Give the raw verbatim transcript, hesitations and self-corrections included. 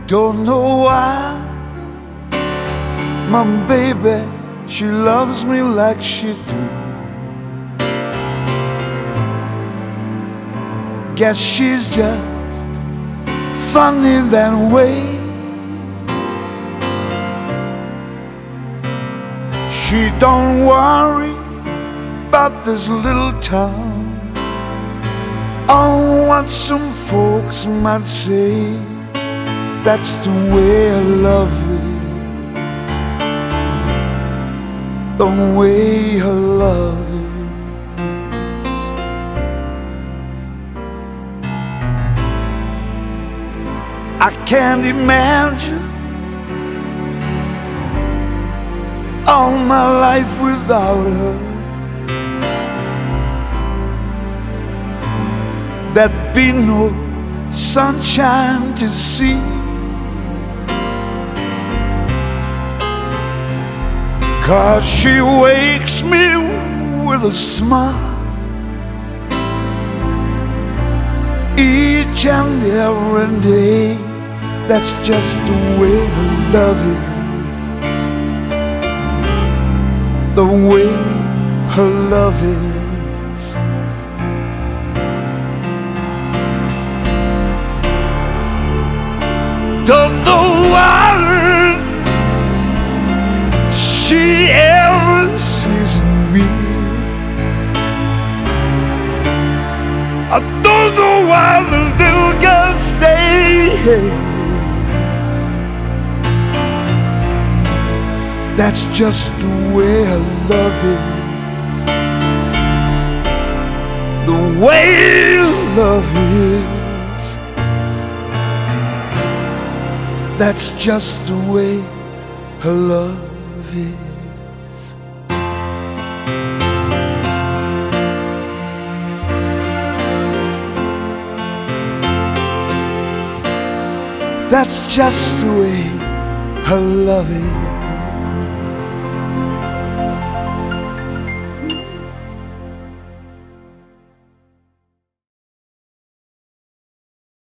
Don't know why my baby, she loves me like she do. Guess she's just funny that way. She don't worry about this little town, oh, what some folks might say. That's the way I love is, the way I love is. I can't imagine all my life without her. There'd be no sunshine to see, 'cause she wakes me with a smile each and every day. That's just the way her love is, the way her love is. Don't know why she ever sees me. I don't know why the little girl stays. That's just the way her love is, the way love is. That's just the way her love is. That's just the way her love is.